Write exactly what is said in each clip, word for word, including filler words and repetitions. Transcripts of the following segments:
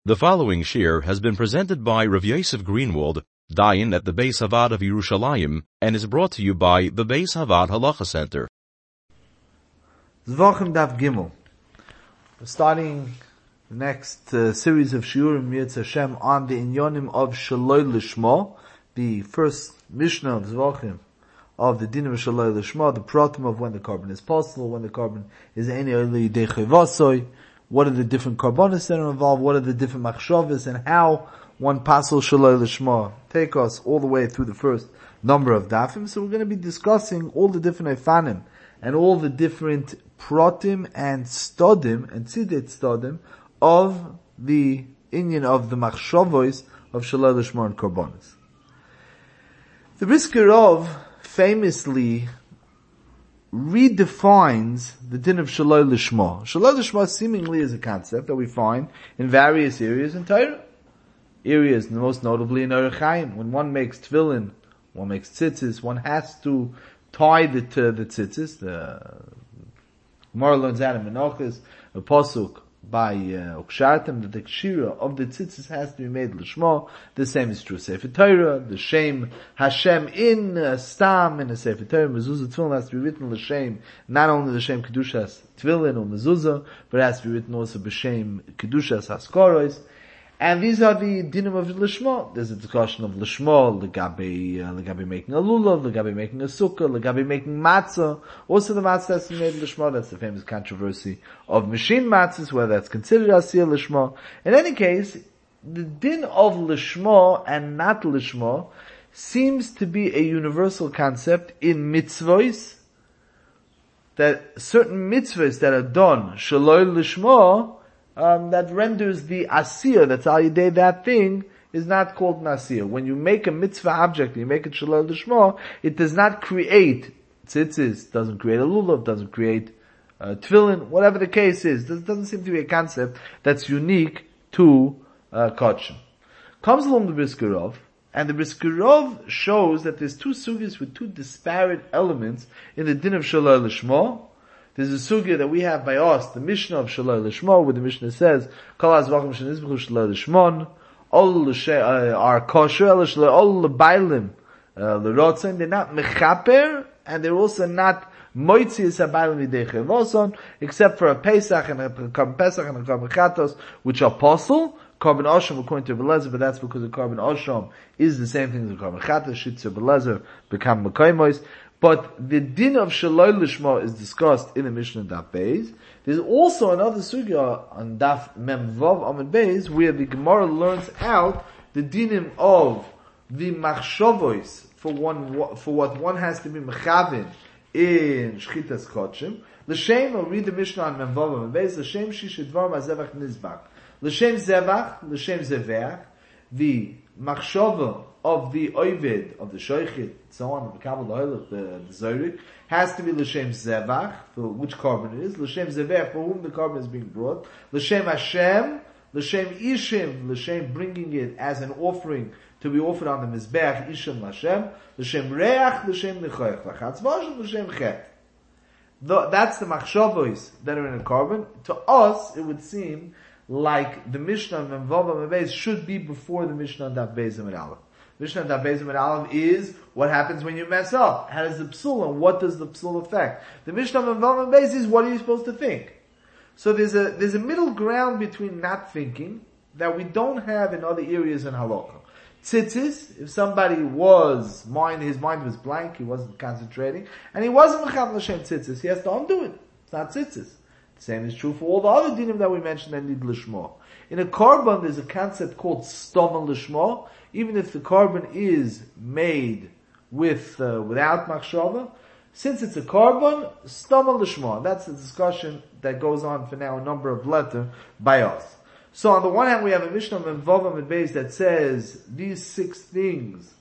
The following shir has been presented by Rav Yosef Greenwald, Dayan at the Beis Havad of Yerushalayim, and is brought to you by the Beis Havad Halacha Center. Zvachim Daf Gimel. We're starting the next uh, series of shiurim Yitz Hashem on the inyonim of Shaloi Lishma, the first Mishnah of Zvachim of the Dinim of Shaloi Lishma, the pratim of when the carbon is possible, when the carbon is Eini Oli Dechevasoi. What are the different carbonas that are involved? What are the different machshavas and how one pasal shaloi lishma take us all the way through the first number of dafim. So we're going to be discussing all the different ifanim and all the different pratim and stodim and tzidet stodim of the inyan of the machshavos of shaloi lishma and carbonas. The Brisker Rov famously redefines the din of Shaloi Lishma. Shaloi Lishma seemingly is a concept that we find in various areas in Torah. Areas, most notably in Orach Chaim. When one makes tefillin, one makes tzitzis, one has to tie the, to the tzitzis. The Gemara learns out in Menachos, a pasuk by Ukshartim, that the kshira of the tzitzis has to be made Lishma. The same is true Sefer Torah. The Shem Hashem in uh, Stam in a Sefer Torah. Mezuzah Tefillin has to be written L'Shem, not only the Shem Kedushas Tefillin or Mezuzah, but it has to be written also B'Shem Kedushas Haskaros. And these are the dinim of Lishma. There's a discussion of Lishma, Legabe, uh, Legabe making a lulav, Legabe making a sukkah, Legabe making matzah. Also the matzah has to be made Lishma. That's the famous controversy of machine matzahs, whether that's considered Asiyah Lishma. In any case, the din of Lishma and not Lishma seems to be a universal concept in mitzvahs, that certain mitzvahs that are done, Shaloi Lishma, Um, that renders the asiyah, that's al yidei that thing, is not called nasiyah. When you make a mitzvah object, you make it shaloi lishma, it does not create tzitzis, doesn't create a lulav, doesn't create uh, tefillin, whatever the case is. This doesn't seem to be a concept that's unique to uh, Kodshim. Comes along the Brisker Rov, and the Brisker Rov shows that there's two sugis with two disparate elements in the din of shaloi lishma. There's a sugya that we have by us, the Mishnah of Shaloi Lishma, where the Mishnah says, Kol HaZvachim Shenizbechu Shaloi Lishmon, all are kosher, all l'bailim l'rotzen, they're not mechaper, and they're also not moitzias ha'bailim yidei chevoson, except for a Pesach and a Korban Pesach and a Korban Chatos, which are apostle, Korban Osham according to Belezer, but that's because the Korban Osham is the same thing as the Korban Chatos, Shitzer Belezer, become Mekoimois. But the din of Shaloi Lishma is discussed in the Mishnah Daf Beis. There's also another sugya on Daf Mem Vav Amud Beis where the Gemara learns out the dinim of the machshavos for one, for what one has to be mechavin in Shchitas Kodshim. L'shem, I'll read the Mishnah on Mem Vav Amud Beis. L'shem shishidvar ma'zevach nizbach. L'shem zevach, l'shem zeveach. The machshava of the oived, of the shoichit, so on, the kabel, the the zorik, has to be l'shem zevach, for which carbon it is, l'shem zevach, for whom the carbon is being brought, l'shem Hashem, l'shem ishim, l'shem bringing it as an offering to be offered on the mizbeach, ishim l'shem, l'shem reach, l'shem nechoyach, l'chatzvash, l'shem chet. That's the machshavos that are in a carbon. To us, it would seem like the Mishnah of Memvav Amud should be before the Mishnah of Daf Beis Amud Aleph. Mishnah of Daf Beis Amud Aleph is what happens when you mess up. How does the psul and what does the psul affect? The Mishnah of Memvav Amud is what are you supposed to think? So there's a there's a middle ground between not thinking that we don't have in other areas in halacha. Tzitzis, if somebody was mind his mind was blank, he wasn't concentrating, and he wasn't mechav l'shem tzitzis, he has to undo it. It's not tzitzis. Same is true for all the other dinim that we mentioned that need lishma. In a carbon, there's a concept called stoma lishma. Even if the carbon is made with uh, without machshava, since it's a carbon, stoma lishma. That's the discussion that goes on for now a number of letter by us. So on the one hand, we have a Mishnah of Vav Amud Beis that says these six things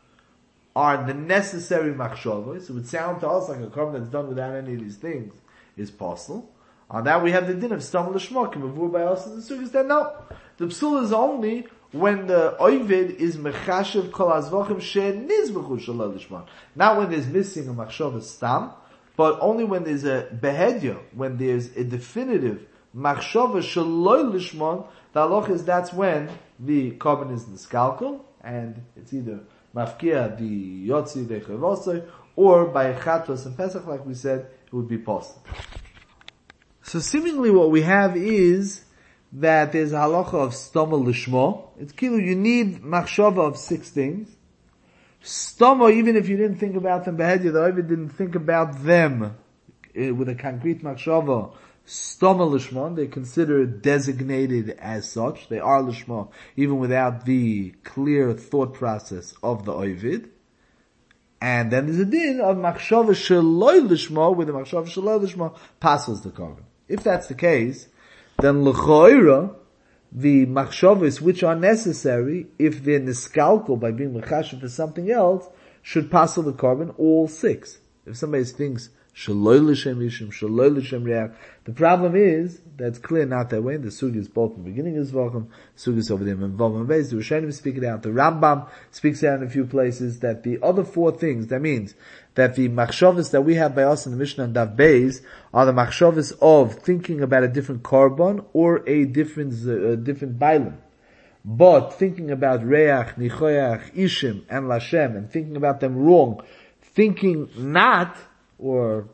are the necessary machshavos. It would sound to us like a carbon that's done without any of these things is possible. On that we have the din of Stam L'Shma, K'mavur by us in the Sukkot, that no. The psul is only when the oived is mechashev kol hazvachim she'nizbechu shaloi lishma. Not when there's missing a machshava stam, but only when there's a behedya, when there's a definitive Machshava shaloi lishmon, the halacha is that's when the carbon is niskalkal, and it's either mafkia the yotzi vechavosoi, or by chatos and Pesach, like we said, it would be possible. So seemingly what we have is that there's a halacha of stoma lishmo. It's kilu, you need machshava of six things. Stoma, even if you didn't think about them behedya, the Ovid didn't think about them uh, with a concrete machshava, stoma lishmo, they consider designated as such. They are lishmo, even without the clear thought process of the Ovid. And then there's a din of machshava sheloi lishmo, where the machshava sheloi lishmo passes the carbon. If that's the case, then l'choira, the machshavas which are necessary, if they're niskalko by being mechashav for something else, should pass the carbon, all six. If somebody thinks, shaloi l'shem yishim, shaloi l'shem reach, the problem is, that's clear not that way, and the sugi is both in the beginning of Zvachim, sugi is over there in Vav and Beis, the Rishonim speak it out, the Rambam speaks it out in a few places, that the other four things, that means, that the machshavas that we have by us in the Mishnah and Dav Beis are the machshavas of thinking about a different carbon or a different, uh, different bailim. But thinking about reach, nichoyach, ishim, and lashem, and thinking about them wrong, thinking not, or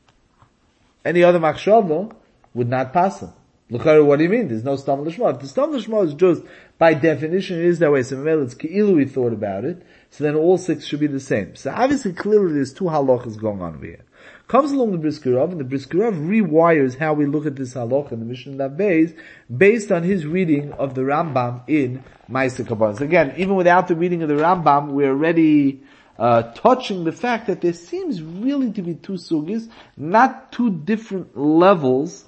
any other machshava, would not pass them. Look, what do you mean? There's no stam l'shma. If the stam l'shma is just, by definition, it is that way. So maybe it's keilu we thought about it. So then all six should be the same. So obviously, clearly, there's two halachas going on over here. Comes along the Brisker Rav, and the Brisker Rav rewires how we look at this halacha in the Mishnah Dav Beis, based on his reading of the Rambam in Ma'aseh Kabbalah. So again, even without the reading of the Rambam, we're already uh, touching the fact that there seems really to be two sugis, not two different levels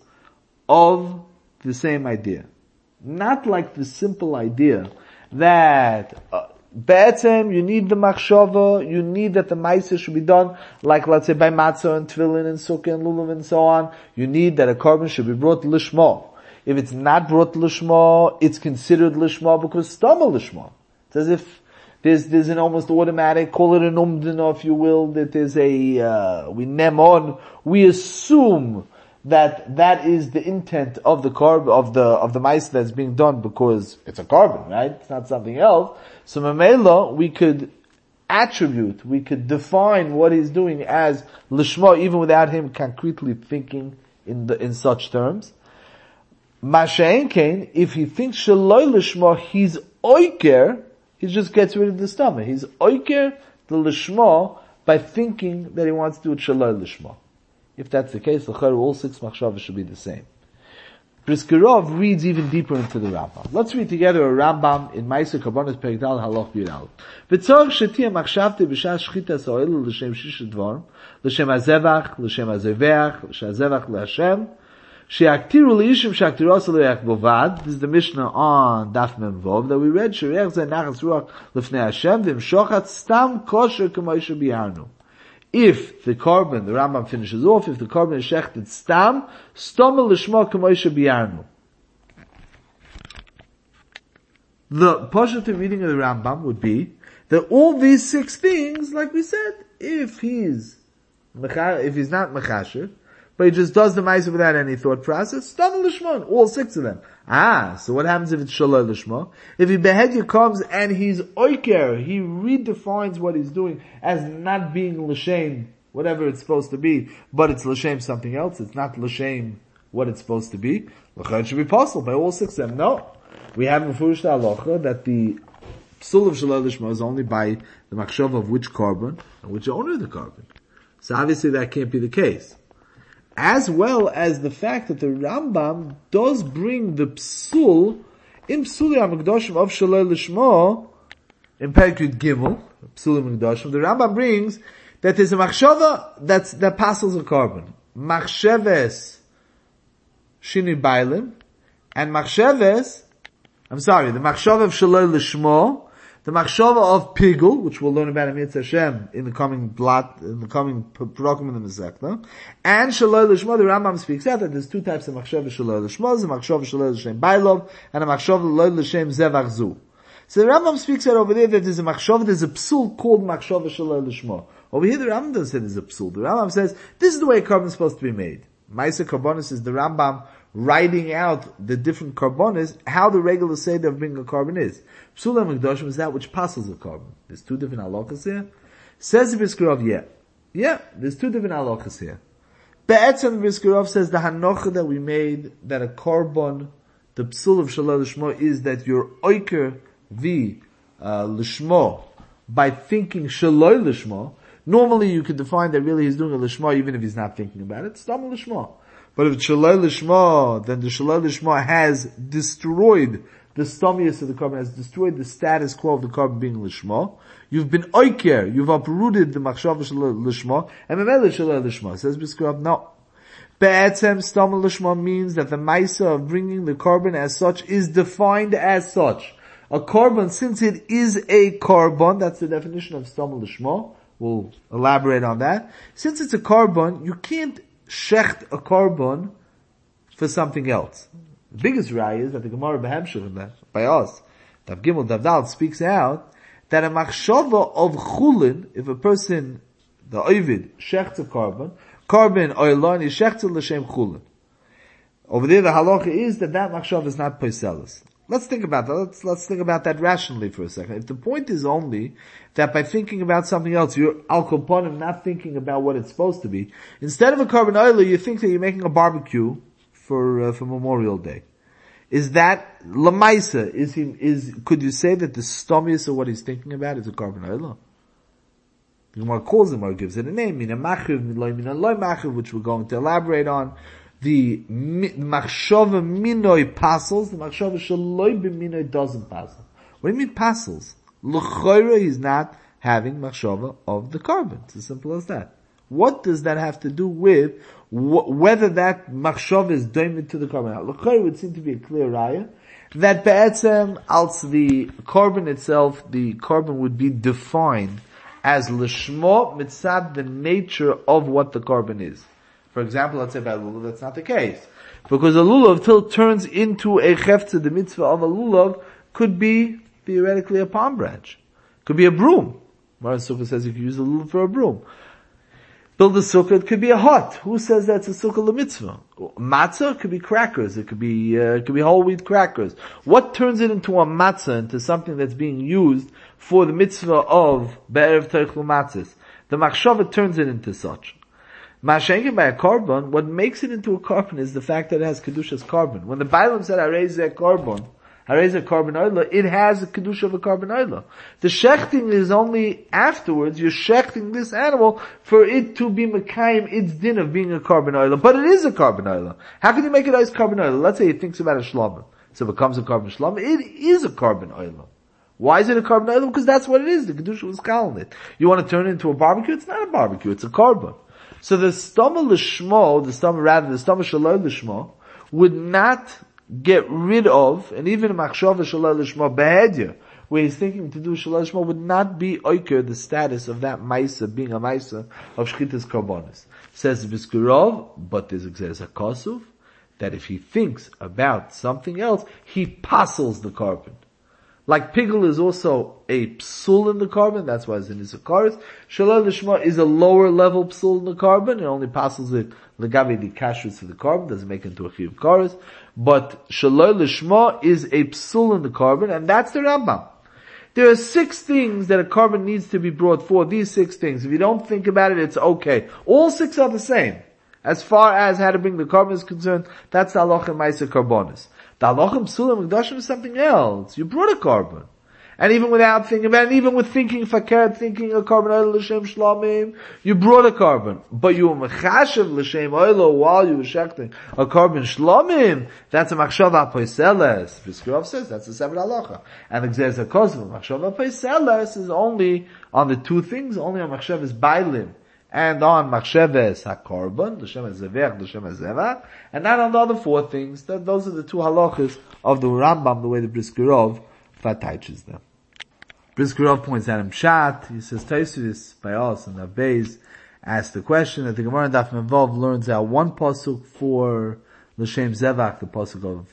of the same idea. Not like the simple idea that uh, Be'etzem, you need the machshava, you need that the ma'aseh should be done, like let's say by matzah and tefillin and sukkah and lulav and so on. You need that a carbon should be brought lishma. If it's not brought lishma, it's considered lishma because stama lishma. It's as if there's, there's an almost automatic, call it an umdina if you will, that there's a, uh, we nem on, we assume that that is the intent of the carb, of the, of the ma'aseh that's being done because it's a carbon, right? It's not something else. So Mamela, we could attribute, we could define what he's doing as lishma even without him concretely thinking in the, in such terms. Masha'en kain, if he thinks shaloi lishma, he's oiker, he just gets rid of the stomach. He's oiker the lishma by thinking that he wants to do it shaloi lishma. If that's the case, all six machshavas should be the same. Brisker Rav reads even deeper into the Rambam. Let's read together a Rambam in Ma'aseh Karbonos Perek Dal Halach Yud. V'tzorach shetia machshavte b'shas shchitas ha'oil l'shem shish dvarim, l'shem hazevach, l'shem hazeveach, l'shem hazevach l'Hashem, she'aktiru l'ishim she'aktiros l'reach bovad. This is the Mishnah on Daf Mem Vov that we read. She'reach zeh nachas ruach l'fnei Hashem v'imshochat stam kosher k'mo yishu bi'arnu. If the carbon, the Rambam finishes off, if the carbon is shechted stam, stam l'shma k'moisha biyarnu. The positive reading of the Rambam would be that all these six things, like we said, if he's, if he's not mechasher, but he just does the ma'aseh without any thought process, stam l'shma, all six of them. Ah, so what happens if it's shaloi l'shma? If he behedya comes and he's oiker, he redefines what he's doing as not being l'shem, whatever it's supposed to be, but it's l'shem something else, it's not l'shem what it's supposed to be, l'chayr should be possible by all six of them. No. We have in Furush Halacha that the psul of shaloi l'shma is only by the machshav of which carbon, and which owner of the carbon. So obviously that can't be the case. As well as the fact that the Rambam does bring the psul in Psuli HaMikdashim of Shaloi Lishma in Perek Yud Gimel, Psuli HaMikdashim, the Rambam brings that there's a machshava that's, that passes a carbon. Machsheves Shini Bailim and Machsheves, I'm sorry, the machshava of Shaloi Lishma, the machshava of Pigul, which we'll learn about in Mitzvah Hashem in the coming blot, in the coming program in the Masechta, and Shaloi Lishma, the Rambam speaks out that there's two types of machshava Shaloi Lishma, the machshava Shaloi L'Shem Bailov, and a machshava Shaloi L'Shem Zevach Zu. So the Rambam speaks out over there that there's a machshava, there's a psul called machshava Shaloi Lishma. Over here the Rambam doesn't say there's a psul. The Rambam says, this is the way a carbon is supposed to be made. Ma'aseh Karbonos is the Rambam writing out the different carbonis, how the regular seder of bringing a carbon is. Psula Mikdashim is that which passes a carbon. There's two different halachas here. Says the Briskerov, yeah. Yeah, there's two different halachas here. Be'etzem Briskerov says the hanocha that we made, that a carbon, the psul of Shalal Lishmo is that you're oiker vi uh, Lishmo by thinking Shalal Lishmo. Normally you could define that really he's doing a Lishmo even if he's not thinking about it. It's Stam Lishmo. But if it's Shalal Lishmo, then the Shalal Lishmo has destroyed the stomius of the carbon, has destroyed the status quo of the carbon being Lishmo. You've been oiker, you've uprooted the machshav Shalal Lishmo, and Memele Shalal Lishmo. Says Briskerov, no. Be'etzem Stam Lishmo means that the maisa of bringing the carbon as such is defined as such. A carbon, since it is a carbon, that's the definition of Stam Lishmo. We'll elaborate on that. Since it's a carbon, you can't shecht a carbon for something else. The biggest raya is that the Gemara Behemshul, by us, Dav Gimel, Dav Dal, speaks out that a machshava of chulin, if a person, the ovid, shechts a carbon, carbon oilon, he shechts it l'shem chulin. Over there, the halacha is that that machshava is not poiselis. Let's think about that. Let's, let's think about that rationally for a second. If the point is only that by thinking about something else, you're al koponim not thinking about what it's supposed to be. Instead of a carbon oil, you think that you're making a barbecue for, uh, for Memorial Day. Is that, lamaisa, is he, is, could you say that the stomius of what he's thinking about is a carbon oil? The Gemara calls him or gives it a name, mina machiv, mina loy machiv, which we're going to elaborate on. The machshava minoi passes, the machshava shaloi b'minoi doesn't pass. What do you mean passes? L'choira, he's not having machshava of the carbon. It's as simple as that. What does that have to do with wh- whether that machshava is doimed to the carbon? L'choira would seem to be a clear raya that be'etzem als the carbon itself, the carbon would be defined as l'shmo mitzad, the nature of what the carbon is. For example, let's say by lulav, that's not the case. Because a lulav, till it turns into a cheftzah, the mitzvah of a lulav could be theoretically a palm branch. Could be a broom. Maran Sukkah says you can use a lulav for a broom. Build a sukkah, it could be a hut. Who says that's a sukkah l'mitzvah? Matzah could be crackers. It could be, uh, it could be whole wheat crackers. What turns it into a matzah, into something that's being used for the mitzvah of be'erev teichlu matzahs? The machshava turns it into such. Mashenkin by a carbon, what makes it into a carbon is the fact that it has Kedusha's carbon. When the Bailam said, I raise a carbon, I raise a carbon oila, it has a Kedusha of a carbon oila. The shechting is only afterwards, you're shechting this animal for it to be Mekayim, its din of being a carbon oila. But it is a carbon oila. How can you make it as carbon oila? Let's say he thinks about a shlama. So it becomes a carbon shlama. It is a carbon oila. Why is it a carbon oila? Because that's what it is. The Kedusha was calling it. You want to turn it into a barbecue? It's not a barbecue, it's a carbon. So the stama l'shmo, the stama rather, the stama shalal l'shmo, would not get rid of, and even a machshava shalal l'shmo behedya, where he's thinking to do shalal l'shmo, would not be oiker the status of that maisa, being a maisa of shchitas karbonis. Says Briskerov, but there's a kosuf, that if he thinks about something else, he passels the carbon. Like pigul is also a psul in the carbon, that's why it's in Isakaris. Shalal Lishma is a lower level psul in the carbon, it only passes it legavi the kashrus of the carbon, doesn't make it into a chiv karis. But Shalal Lishma is a psul in the carbon, and that's the Rambam. There are six things that a carbon needs to be brought for, these six things. If you don't think about it, it's okay. All six are the same. As far as how to bring the carbon is concerned, that's the halacha ma'aser karbonis. The halacha psulim mikdashim is something else. You brought a carbon. And even without thinking about it, even with thinking fakir, thinking a carbon oil l'shem shlamim, you brought a carbon. But you were mechashev l'shem oil while you were shechting a carbon shlamim, that's a machshava poiseles. Briskerov says that's a separate halacha. And the gzeiras hakozva, machshava poiseles is only on the two things, only on machshavas bailim. And on machsheves hakorban, the shem zevech, the shem zevach, and not on the other four things. That those are the two halachas of the Rambam, the way the Briskerov fataiches them. Briskerov points out in Pshat. He says Tosfos by us and Abbez asked the question that the Gemara in Daf Mevov learns out one pasuk for l'shem zevach, the pasuk of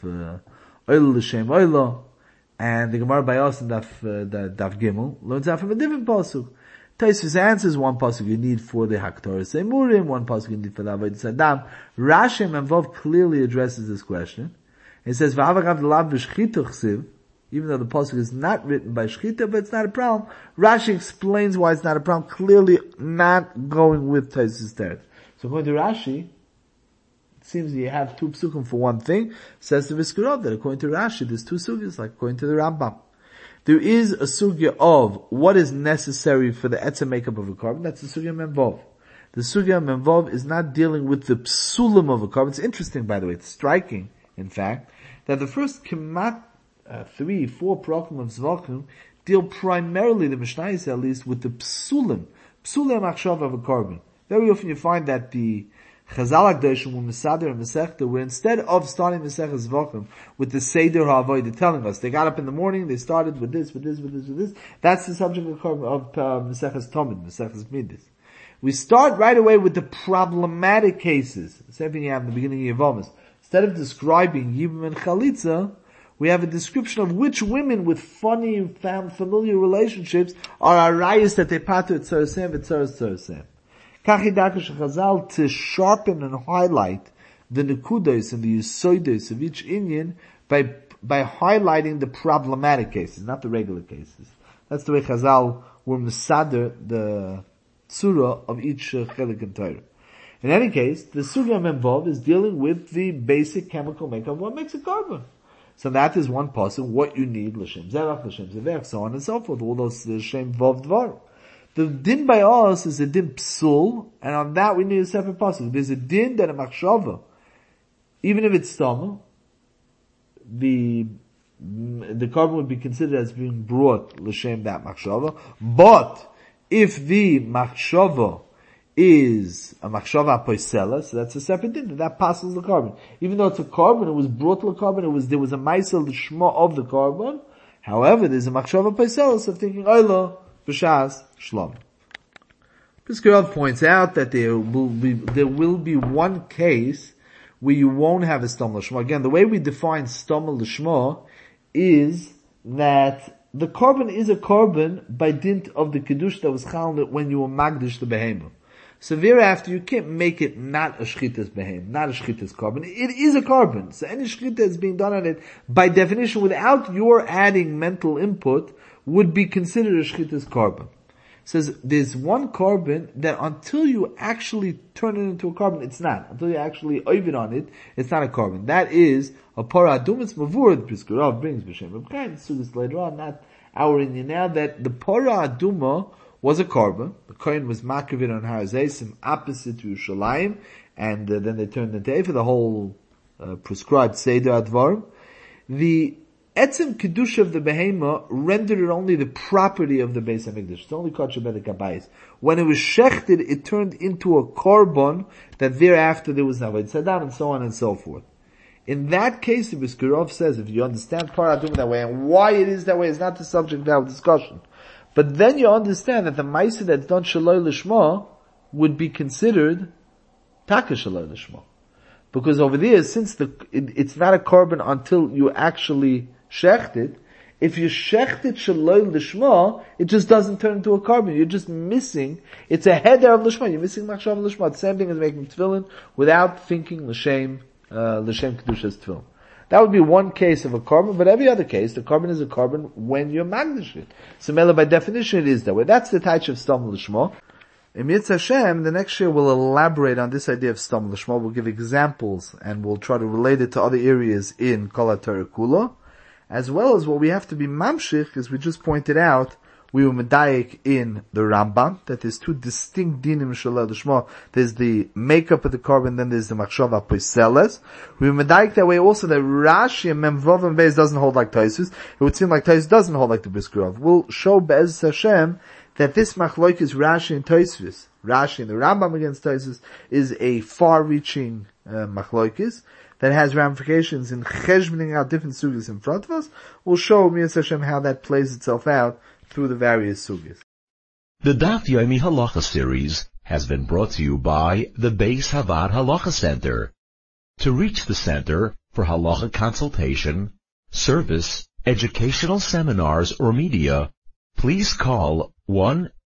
oil l'shem oilo, and the Gemara by us in Daf uh, Daf Gimel learns out from a different pasuk. Tosfos answers one pasuk you need for the Haktoras Emurim, one pasuk you need for the Avodas Adam. Rashi and Memvov clearly addresses this question. It says, "V'avagav l'lav b'shchita chsiv," even though the pasuk is not written by shchita, but it's not a problem. Rashi explains why it's not a problem, clearly not going with Tosfos teretz. So according to Rashi, it seems you have two psukim for one thing. Says the Viskarov that according to Rashi, there's two sugyas, like according to the Rambam. There is a sugya of what is necessary for the etzem makeup of a carbon. That's the sugya Memvov. The sugya Memvov is not dealing with the psulim of a carbon. It's interesting, by the way. It's striking, in fact, that the first kemat uh, three, four prokim of Zvachim deal primarily, the Mishnayos at least, with the psulim, psulim achshav of a carbon. Very often you find that the Chazal HaKadoshim were Mesader and Masechta, where instead of starting Masechta Zvachim with the Seder HaAvodah telling us, they got up in the morning, they started with this, with this, with this, with this, that's the subject of, of uh, Masechta Tomid, Masechta Midas. We start right away with the problematic cases. Same thing you have in the beginning of Yevamos. Instead of describing Yibam and Chalitza, we have a description of which women with funny, familiar relationships are arayas that they pater at Tzarasem, at Tzaras Tzarasem. Kachidakash Chazal to sharpen and highlight the nekudos and the yisodos of each Inyan by, by highlighting the problematic cases, not the regular cases. That's the way Chazal were mesader the surah of each uh, chelik in Torah. In any case, the surah Memvov is dealing with the basic chemical makeup of what makes a carbon. So that is one pasuk, what you need, l'shem zerach, l'shem zevech, so on and so forth, all those l'shem vov dvar. The din by us is a din psul, and on that we need a separate pasuk. There's a din that a machshava, even if it's stama, the the carbon would be considered as being brought l'shem that machshava. But if the machshava is a machshava poisela, so that's a separate din. That passes the carbon. Even though it's a carbon, it was brought to the carbon. It was there was a ma'aseh l'shma of the carbon. However, there's a machshava poisela, so thinking oila. B'shas Shlom. Piskarov points out that there will be, there will be one case where you won't have a Stom L'Shma. Again, the way we define Stom L'Shma is that the carbon is a carbon by dint of the Kiddush that was chalned when you were Magdish the Behemah. So thereafter, you can't make it not a Shchitas Behem, not a Shchitas carbon. It is a carbon. So any Shchita is being done on it, by definition, without your adding mental input, would be considered a shchitas carbon. It says there's one carbon that until you actually turn it into a carbon, it's not. Until you actually oven on it, it's not a carbon. That is a para adumas mavur. The Piskarov brings b'shem Reb Chaim. So this later on, not our Indian now, that the para aduma was a carbon. The Kohen was makavit on Har Zeisim opposite to Yerushalayim, and uh, then they turned into Ephah, the whole uh, prescribed Seder Advarim. The Etzem Kedusha of the Behema rendered it only the property of the Beis HaMikdash. It's only Kodesh Bedek HaBayis. When it was shechted, it turned into a korban that thereafter there was Avodah Sadam and so on and so forth. In that case, the Biskarov says, if you understand Paradum that way, and why it is that way is not the subject of our discussion. But then you understand that the Maisa that's done Shaloi Lishma would be considered Taka Shaloi Lishma. Because over there, since the, it, it's not a korban until you actually shecht it, if you shecht it shaloi lishma, it just doesn't turn into a carbon. You're just missing, it's a header of lishma. You're missing machshav lishma. The same thing as making tefillin without thinking l'shem, uh, l'shem kedushas tefillin. That would be one case of a carbon, but every other case, the carbon is a carbon when you're magnish it. So mela, by definition, it is that way. That's the type of stam lishma. In Yitz Hashem, the next year we'll elaborate on this idea of stam lishma. We'll give examples and we'll try to relate it to other areas in Kol HaTorah Kula. As well as what we have to be mamshich, as we just pointed out, we were medayik in the Rambam, that there's two distinct dinim shalei l'shma. There's the makeup of the carbon, then there's the machshava poiseles. We were medayik that way also that Rashi and Memvov and Beis doesn't hold like Tosfos. It would seem like Tosfos doesn't hold like the Biskarov. We'll show Be'ez Hashem that this machloik is Rashi and Tosfos. Rashi and the Rambam against Tosfos is a far-reaching uh, machloikis that has ramifications in cheshboning out different sugyas in front of us. We'll show Mi'ez Hashem how that plays itself out through the various sugyas. The Daf Yomi Halacha series has been brought to you by the Beis Havad Halacha Center. To reach the center for halacha consultation, service, educational seminars, or media, please call one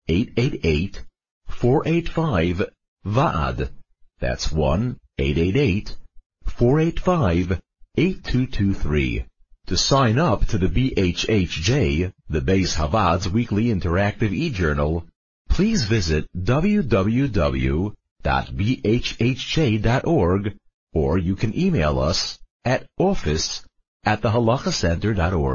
eight eight eight, four eight five, V A D. That's one eight eight eight, four eight five, eight two two three. To sign up to the B H H J, the Beis Havad's weekly interactive e-journal, please visit w w w dot b h h j dot org, or you can email us at office at the halacha center dot org.